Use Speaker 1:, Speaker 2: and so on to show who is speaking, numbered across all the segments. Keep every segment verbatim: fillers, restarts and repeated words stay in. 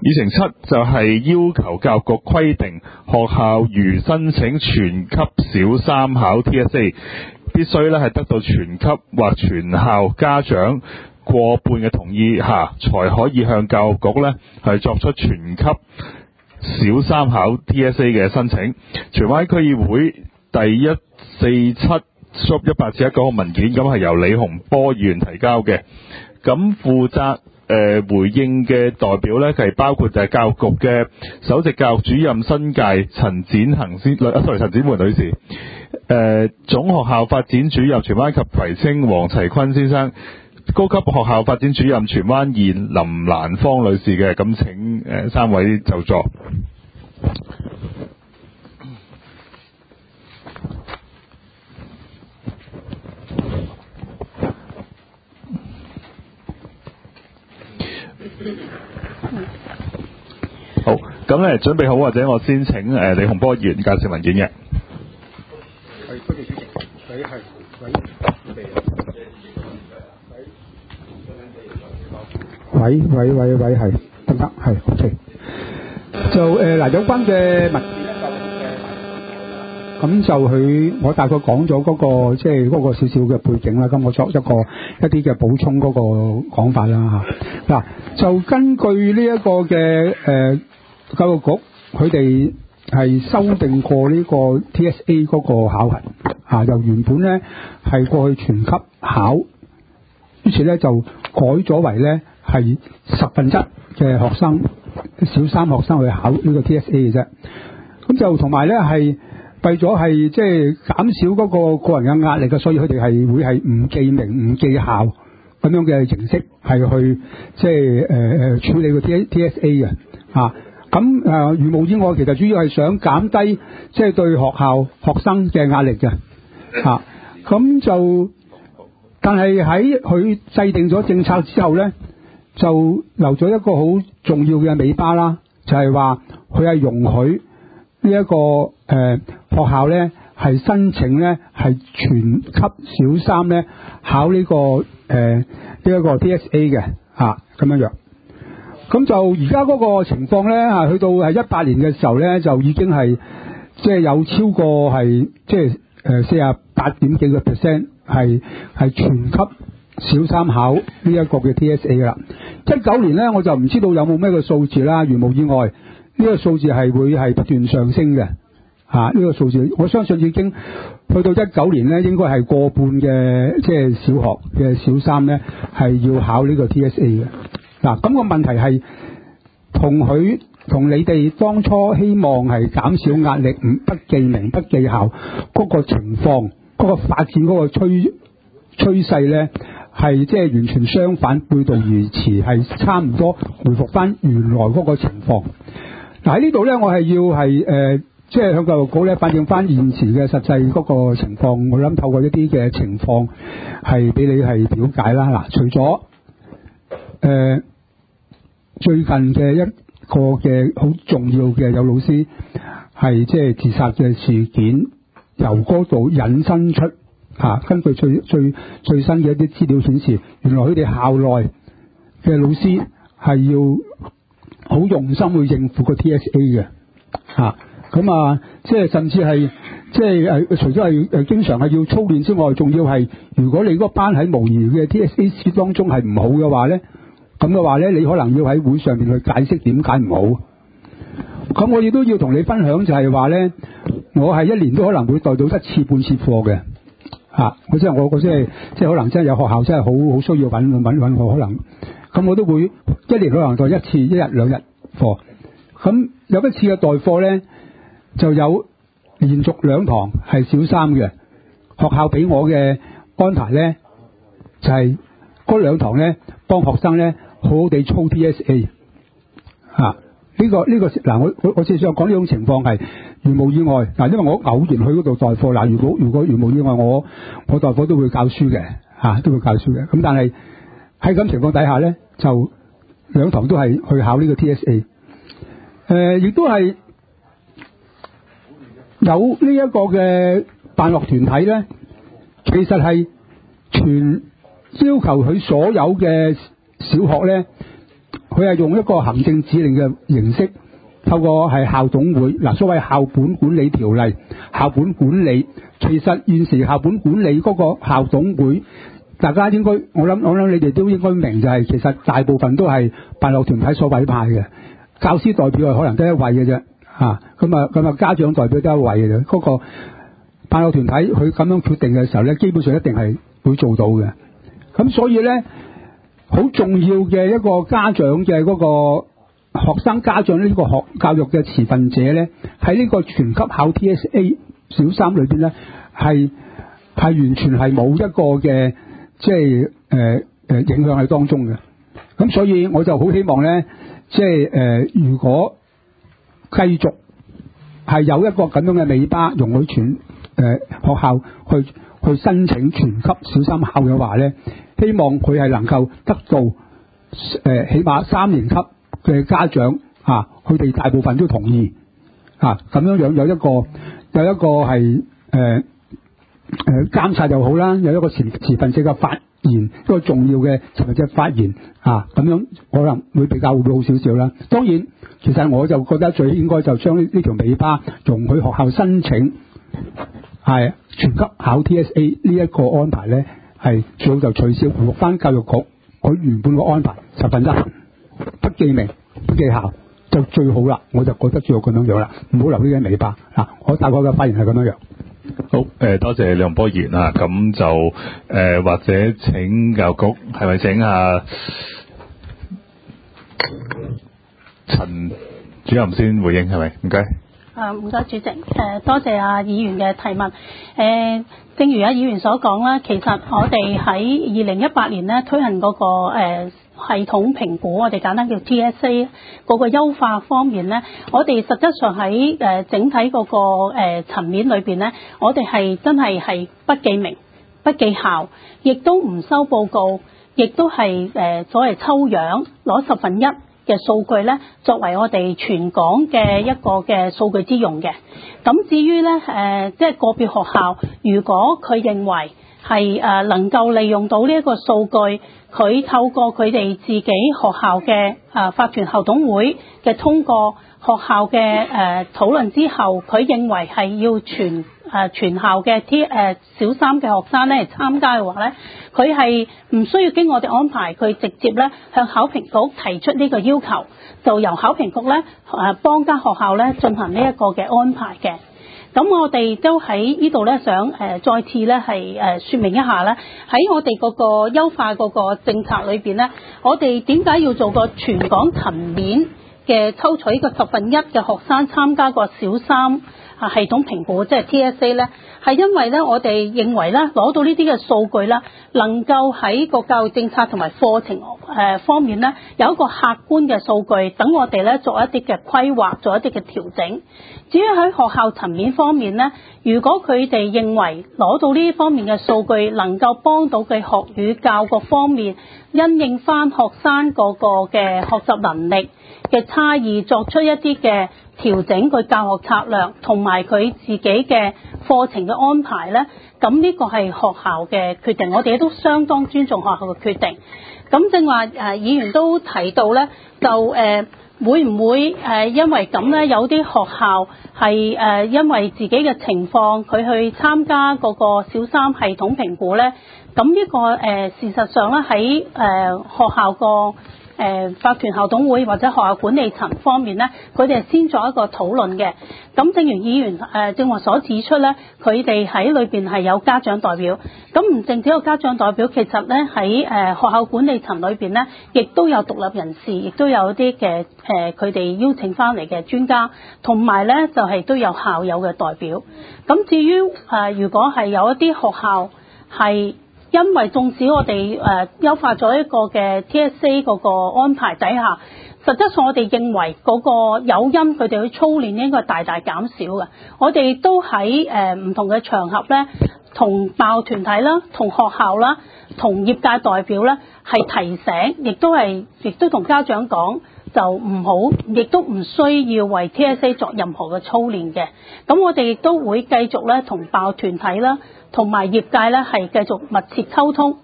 Speaker 1: 議程七就係要求教育局規定學校如申請全級小三考 T S A， 必須咧係得到全級或全校家長過半嘅同意下，才可以向教育局咧係作出全級小三考 T S A 嘅申請。荃灣區議會第一四七 一八至一九號文件，咁係由李洪波議員提交嘅。咁負責誒、呃、回應嘅代表咧，係包括就係教育局嘅首席教育主任新界陳展恒先，啊 sorry 陳展梅女士，誒、呃、總學校發展主任荃灣及葵青黃齊坤先生，高級學校發展主任荃灣二林蘭芳女士嘅。咁請誒、呃、三位就座。好，咁咧準備好，或者我先請誒、呃、李洪波議員介紹文件嘅。
Speaker 2: 係，多謝主席。佢係喂喂喂喂喂係得唔得？係 OK。就誒嗱、呃，有關嘅文件咧就誒，咁就佢我大概講咗嗰個即係嗰個少少嘅背景啦。咁我作一個一啲嘅補充嗰個講法啦嚇。嗱，就根據呢一個嘅誒。呃教育局佢哋係修訂過呢個 T S A 嗰個考核啊，由原本咧係過去全級考，於是咧就改咗為咧係十分之一嘅學生小三學生去考呢個 T S A 嘅啫。咁就同埋咧係為咗係即係減少嗰個個人嘅壓力嘅，所以佢哋係會係唔記名唔記校咁樣嘅形式係去即係誒誒處理個 T T S A 嘅啊。咁誒、呃，如無意外，其實主要係想減低即係對學校學生嘅壓力嘅嚇。咁、啊、就，但係喺佢制定咗政策之後咧，就留咗一個好重要嘅尾巴啦，就係話佢係容許呢一個誒、呃、學校咧係申請咧係全級小三咧考呢、這個誒呢一個 T S A 嘅嚇咁樣樣。咁就而家嗰個情況咧，啊，去到係一八年嘅時候咧，就已經係即係有超過係即係誒四十八點幾個 percent 係係全級小三考呢一個嘅 T S A 噶啦。一九年咧，我就唔知道有冇咩個數字啦。如無意外，呢、這個數字係會係不斷上升嘅。啊，呢、這個數字我相信已經去到一九年咧，應該係過半嘅即係小學嘅小三咧係要考呢個 T S A 嘅。嗱，咁個問題係同佢同你哋當初希望係減少壓力，唔不記名不記校嗰個情況，嗰個發展嗰個趨趨勢咧，係即係完全相反，背道而馳，係差唔多回復翻原來嗰個情況。嗱，喺呢度咧，我係要係誒，即係向教育局咧反映翻現時嘅實際嗰個情況。我諗透過一啲嘅情況係俾你係了解啦。嗱，除咗誒、呃、最近嘅一個嘅好重要嘅有老師係即係自殺嘅事件，由嗰度引申出啊，根據最最最新嘅一啲資料顯示，原來佢哋校內嘅老師係要好用心去應付個 T S A 嘅啊，咁啊，即係甚至係即係誒，除咗係誒經常係要操練之外，仲要係如果你嗰班喺模擬嘅 T S A 試當中係唔好嘅話咧。咁嘅話咧，你可能要喺會上面去解釋點解唔好。咁我亦都要同你分享就係話咧，我係一年都可能會代到一次半次課嘅。啊，我即係我我即係即係可能真係有學校真係好好需要揾揾揾我，可能咁我都會一年可能代一次一日兩日課。咁有一次嘅代課咧，就有連續兩堂係小三嘅。學校俾我嘅安排咧，就係嗰兩堂咧幫學生咧。好好地操 T S A 啊！呢、這個呢、這個嗱，我我我只想講呢種情況係如無意外嗱，因為我偶然去嗰度代課嗱，如果如果如無意外，我我代課都會教書嘅嚇、啊，都會教書嘅。咁但係喺咁情況底下咧，就兩堂都係去考呢個 T S A。誒、呃，亦都係有呢一個嘅辦學團體咧，其實係全要求佢所有嘅小學咧佢係用一個行政指令嘅形式，透過係校董會嗱，所謂校本管理條例、校本管理，其實現時校本管理嗰個校董會，大家應該我諗我諗你哋都應該明，就係其實大部分都係辦學團體所委派嘅，教師代表係可能得一位嘅啫，嚇咁啊咁啊家長代表得一位嘅啫，嗰、嗰個辦學團體佢咁樣決定嘅時候咧，基本上一定係會做到嘅。咁所以咧，好重要嘅一個家長嘅嗰個學生家長呢個學教育嘅持份者咧，喺呢個全級考 T S A 小三裏邊咧，係係完全係冇一個嘅即係誒誒影響喺當中嘅。咁所以我就好希望咧，即係誒如果繼續係有一個咁樣嘅尾巴，容許全誒、呃、學校去去申請全級小三考嘅話咧，希望佢係能夠得到誒、呃、起碼三年級嘅家長啊，佢哋大部分都同意啊，咁樣樣有一個有一個係誒誒監察又好啦，有一個持持份者嘅發言，一個重要嘅持份者發言啊，咁樣可能會比較會好少少啦。當然，其實我就覺得最應該就將呢呢條尾巴容許學校申請係全級考 T S A 呢一個安排咧，係最好就取消，回復翻教育局佢原本個安排，十分一不記名不記校就最好啦。我就覺得最好咁樣樣啦，唔好留呢啲尾巴嗱。我大概嘅發言係咁樣樣。
Speaker 1: 好，誒、呃、多謝梁波賢啊，咁就誒、呃、或者請教育局係咪請下陳主任先回應係咪？唔該。
Speaker 3: 啊，唔該主席，誒、呃、多謝啊議員嘅提問。誒、呃，正如啊議員所講啦，其實我哋喺二零一八年咧推行嗰、那個誒、呃、系統評估，我哋簡單叫 T S A 嗰個優化方面咧，我哋實質上喺誒、呃、整體嗰、那個誒、呃、層面裏邊咧，我哋係真係係不記名、不記校，亦都唔收報告，亦都係誒、呃、所謂抽樣攞十分一嘅數據咧，作為我哋全港嘅一個嘅數據之用嘅。咁至於咧誒，即係個別學校，如果佢認為係誒、呃、能夠利用到呢一個數據，佢透過佢哋自己學校嘅誒、呃、法團校董會嘅通過學校嘅誒、呃、討論之後，佢認為係要全誒、呃、全校嘅 T 誒小三嘅學生咧嚟參加嘅話咧，佢係唔需要經我哋安排，佢直接咧向考評局提出呢個要求，就由考評局咧誒幫間學校咧進行呢一個嘅安排嘅。咁我哋都喺呢度咧想誒、呃、再次咧係誒説明一下咧，喺我哋嗰個優化嗰個政策裏邊咧，我哋點解要做個全港層面嘅抽取個十分一嘅學生參加個小三啊系統評估，即係 T S A 咧，係因為咧我哋認為咧攞到呢啲嘅數據啦，能夠喺個教育政策同埋課程誒方面咧有一個客觀嘅數據，等我哋咧做一啲嘅規劃，做一啲嘅調整。至於喺學校層面方面咧，如果佢哋認為攞到呢方面嘅數據能夠幫到佢學與教各方面，因應翻學生嗰個嘅學習能力嘅差異，作出一啲嘅調整佢教學策略同埋佢自己嘅課程嘅安排咧，咁呢個係學校嘅決定，我哋都相當尊重學校嘅決定。咁正話誒議員都提到咧，就誒、呃、會唔會誒、呃、因為咁咧，有啲學校係誒、呃、因為自己嘅情況，佢去參加嗰個小三系統評估咧？咁呢、這個誒、呃、事實上咧喺誒學校個誒、呃、法團校董會或者學校管理層方面咧，佢哋係先作一個討論嘅。咁正如議員誒、呃、正話所指出咧，佢哋喺裏邊係有家長代表。咁唔淨止有家長代表，其實咧喺誒學校管理層裏邊咧，亦都有獨立人士，亦都有啲嘅誒佢哋邀請翻嚟嘅專家，同埋咧就係、是、都有校友嘅代表。咁至於誒、呃、如果係有一啲學校係因為縱使我哋誒優化咗一個嘅 T S A 嗰個安排底下，實質上我哋認為嗰個誘因佢哋去操練應該大大減少嘅。我哋都喺誒唔同嘅場合咧，同辦學團體啦、同學校啦、同業界代表咧係提醒，亦都係亦都同家長講，就唔好，亦都唔需要為 T S A 作任何嘅操練嘅。咁我哋亦都會繼續咧同辦學團體啦，同埋業界咧係繼續密切溝通。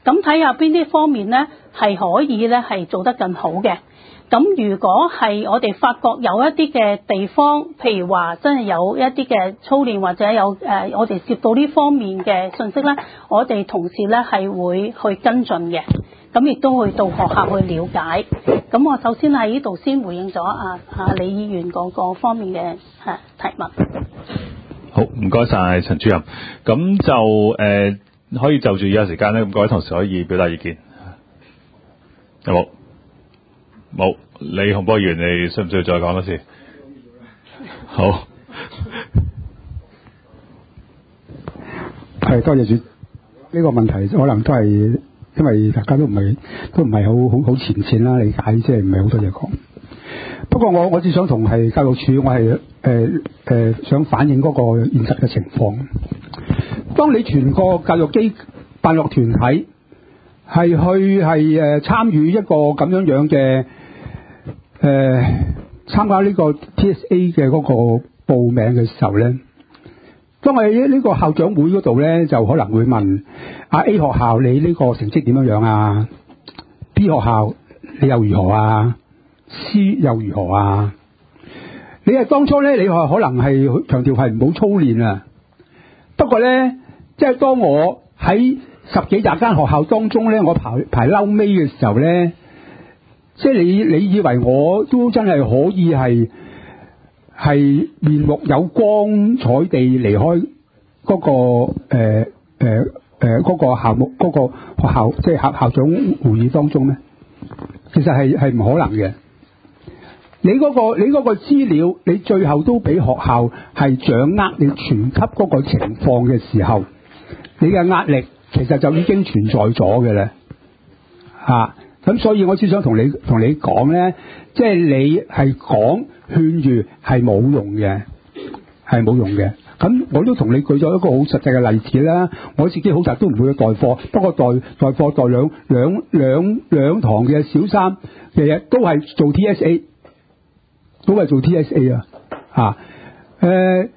Speaker 3: 咁睇下邊啲方面咧係可以咧係做得更好嘅。咁如果係我哋發覺有一啲嘅地方，譬如話真係有一啲嘅操練或者有誒、呃、我哋接到呢方面嘅信息咧，我哋同事咧係會去跟進嘅。咁亦都會到學校去了解。咁我首先喺呢度先回應咗啊啊李議員嗰個方面嘅誒提問。
Speaker 1: 好，唔該晒陳主任。咁就誒、呃、可以就住有時間咧，咁各位同事可以表達意見。有冇？冇。李洪波議員，你需唔需要再講多次？好。
Speaker 2: 係，多謝主。呢、這個問題可能都係因為大家都唔係都唔係好好好前線啦，理解即係唔係好多嘢講。不過我我只想同係教育署，我係誒誒想反映嗰個現實嘅情況。當你全個教育機辦學團體係去係誒參與一個咁樣樣嘅誒參加呢個 T S A 嘅嗰個報名嘅時候咧，當我喺呢個校長會嗰度咧，就可能會問啊 A 學校你呢個成績點樣樣啊 ？B 學校你又如何啊 ？C 又如何啊？你係當初咧，你話可能係強調係唔好操練啊。不過咧，即係當我喺十幾廿間學校當中咧，我排排嬲尾嘅時候咧，即係你你以為我都真係可以係係面目有光彩地離開嗰個誒誒誒嗰個校目嗰個學校，即係校校長會議當中咩？其實係係唔可能嘅。你嗰個你嗰個資料，你最後都俾學校係掌握你全級嗰個情況嘅時候，你嘅壓力其實就已經存在咗嘅咧，嚇。咁所以我只想同你同你講咧，即係你係講勸喻係冇用嘅，係冇用嘅。咁我都同你舉咗一個好實際嘅例子啦。我自己好實都唔會去代課，不過代代課代兩兩兩兩堂嘅小三嘅嘢都係做 T S A， 都係做 T S A 啊，嚇、呃、誒。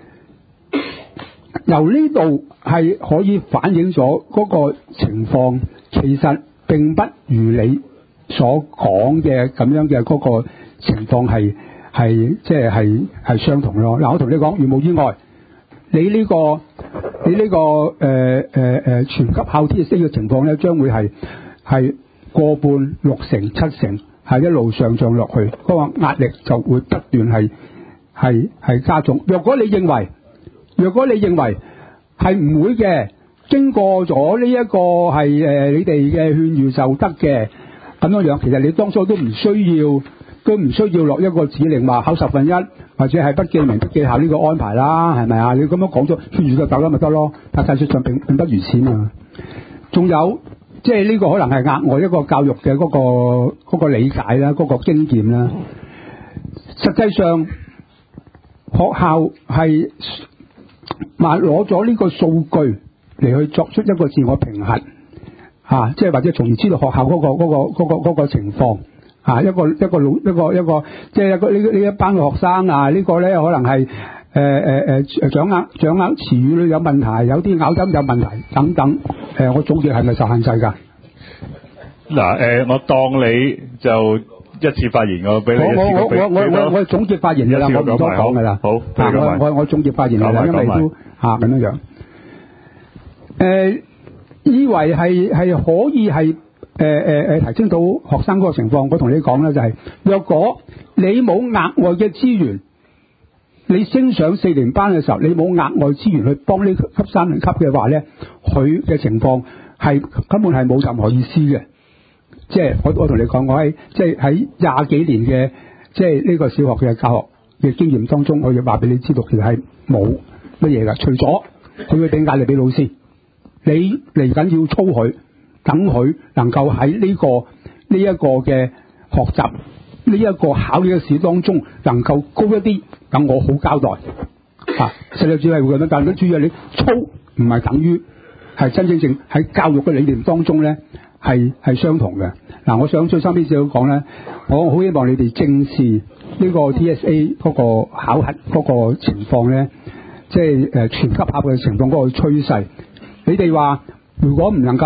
Speaker 2: 由呢度係可以反映咗嗰個情況，其實並不如你所講嘅咁樣嘅嗰個情況係係即係係係相同咯。嗱，我同你講，如無意外，你呢個你呢個誒誒誒全級考 T S A 嘅情況咧，將會係係過半、六成、七成，係一路上漲落去，嗰個壓力就會不斷係係係加重。若果你認為若果你認為係唔會嘅，經過咗呢一個係誒你哋嘅勸喻就得嘅咁樣樣，其實你當初都唔需要，都唔需要落一個指令話考十分一或者係不記名不記校呢個安排啦，係咪啊？你咁樣講咗勸喻就得啦，咪得咯。但實際上並並不如此嘛。仲有即係呢個可能係額外一個教育嘅嗰個嗰個理解啦，嗰個經驗啦。實際上學校係話攞咗呢個數據嚟去作出一個自我評核，啊，即係或者從而知道學校嗰個嗰個嗰個嗰個情況，啊，一個一個老一個一個即係一個呢呢一班嘅學生啊，呢個咧可能係誒誒誒掌握掌握詞語有問題，有啲咬音有問題等等，誒，我總結係咪受限制㗎？
Speaker 1: 嗱，誒，我當你就一次發言，我俾你一次
Speaker 2: 我我我我我我總結發言㗎啦，我唔多講㗎啦。
Speaker 1: 好，
Speaker 2: 我我我總結發言㗎啦，因為都嚇咁樣樣。誒，以為係係可以係誒誒誒提升到學生嗰個情況，我同你講咧就係，若果你冇額外嘅資源，你升上四年班嘅時候，你冇額外資源去幫呢級三年級嘅話咧，佢嘅情況係根本係冇任何意思嘅。即係我我同你講，我喺即係喺廿幾年嘅即係呢個小學嘅教學嘅經驗當中，我要話俾你知道，其實係冇乜嘢㗎，除咗佢會俾壓力俾老師。你嚟緊要操佢，等佢能夠喺呢個呢一個嘅學習呢一個考試嘅試當中能夠高一啲，等我好交代啊！實際主係會咁樣，但係都注意你操唔係等於係真正正喺教育嘅理念當中咧係係相同嘅。嗱、啊，我想最深啲少少講咧，我好希望你哋正視呢個 T S A 嗰個考核嗰個情況咧，即係誒全級考嘅情況嗰個趨勢。你哋話如果唔能夠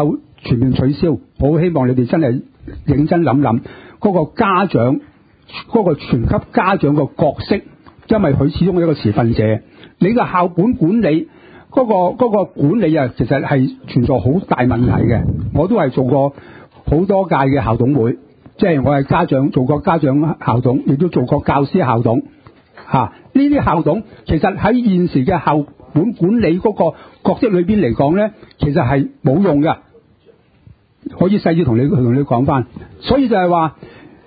Speaker 2: 全面取消。我好希望你哋真係認真諗諗嗰個家長嗰個全級家長嘅角色，因為佢始終係一個持份者。你嘅校本管理嗰個嗰個管理啊，其實係存在好大問題嘅。我都係做過好多屆嘅校董會，即係我係家長做過家長校董，亦都做過教師校董嚇。呢啲校董其實喺現時嘅校本管理嗰個角色裏邊嚟講咧，其實係冇用嘅。可以細緻同你同你講翻，所以就係話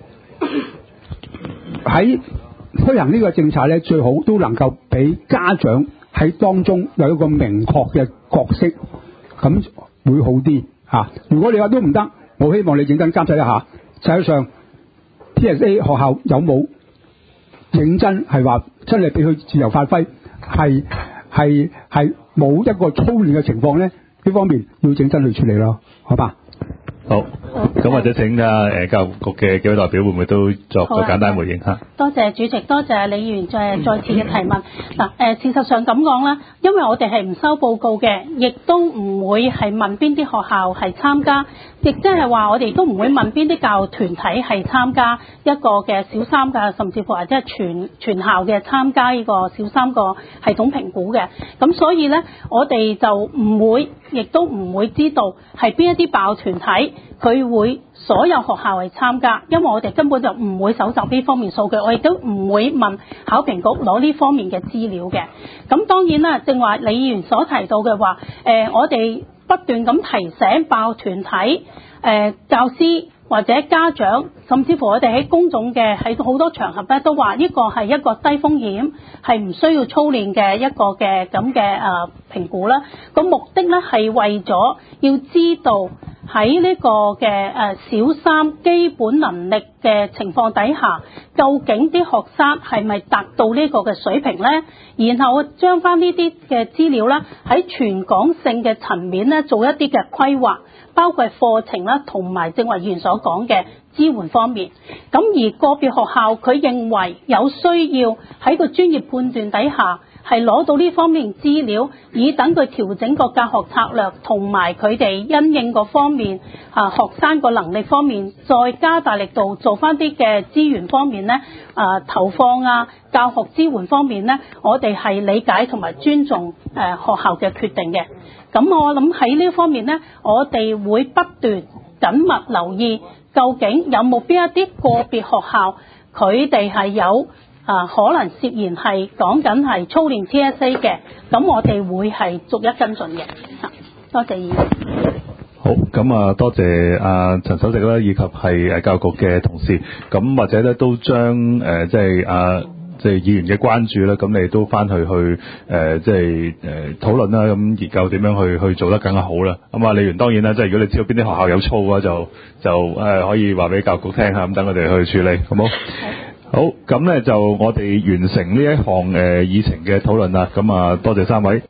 Speaker 2: 喺推行呢個政策咧，最好都能夠俾家長喺當中有一個明確嘅角色，咁會好啲嚇。如果你話都唔得，我希望你認真監察一下，實際上 T S A 學校有冇認真係話真係俾佢自由發揮，係係係冇一個操練嘅情況咧？呢方面要認真去處理咯，好吧？
Speaker 1: 好，咁或者請啊誒教育局嘅幾位代表會唔會都作個簡單回應嚇？
Speaker 3: 多謝主席，多謝李議員再再次嘅提問。嗱誒，事實上咁講啦，因為我哋係唔收報告嘅，亦都唔會係問邊啲學校係參加，亦即係話我哋都唔會問邊啲教育團體係參加一個嘅小三嘅，甚至乎或者係全全校嘅參加呢個小三個系統評估嘅。咁所以咧，我哋就唔會，亦都唔會知道係邊一啲爆團體佢會所有學校係參加，因為我哋根本就唔會搜集呢方面數據，我亦都唔會問考評局攞呢方面嘅資料嘅。咁當然啦，正話李議員所提到嘅話，誒、呃、我哋不斷咁提醒爆團體、誒、呃、教師或者家長，甚至乎我哋喺公眾嘅喺好多場合咧都話呢個係一個低風險，係唔需要操練嘅一個嘅咁嘅誒評估啦。個目的咧係為咗要知道喺呢個嘅誒小三基本能力嘅情況底下，究竟啲學生係咪達到呢個嘅水平咧？然後將翻呢啲嘅資料咧喺全港性嘅層面咧做一啲嘅規劃，包括課程啦，同埋正話議員所講嘅支援方面。咁而個別學校佢認為有需要喺個專業判斷底下，係攞到呢方面資料，以等佢調整個教學策略，同埋佢哋因應個方面啊學生個能力方面，再加大力度做翻啲嘅資源方面咧啊投放啊教學支援方面咧，我哋係理解同埋尊重誒、啊、學校嘅決定嘅。咁我諗喺呢方面咧，我哋會不斷緊密留意，究竟有冇邊一啲個別學校佢哋係有啊，可能涉嫌係講緊係操練 T S A 嘅，咁我哋會係逐一跟進嘅。多謝議員。
Speaker 1: 好，咁啊，多謝阿陳首席啦，以及係誒教育局嘅同事，咁或者咧都將誒即係啊即係議員嘅關注啦，咁你都翻去去誒即係誒討論啦，咁研究點樣去去做得更加好啦。咁啊，李議員當然啦，即係如果你知道邊啲學校有操嘅話，就就誒可以話俾教育局聽下，咁等我哋去處理，好冇？好，咁咧就我哋完成呢一項誒議程嘅討論啦，咁啊多謝三位。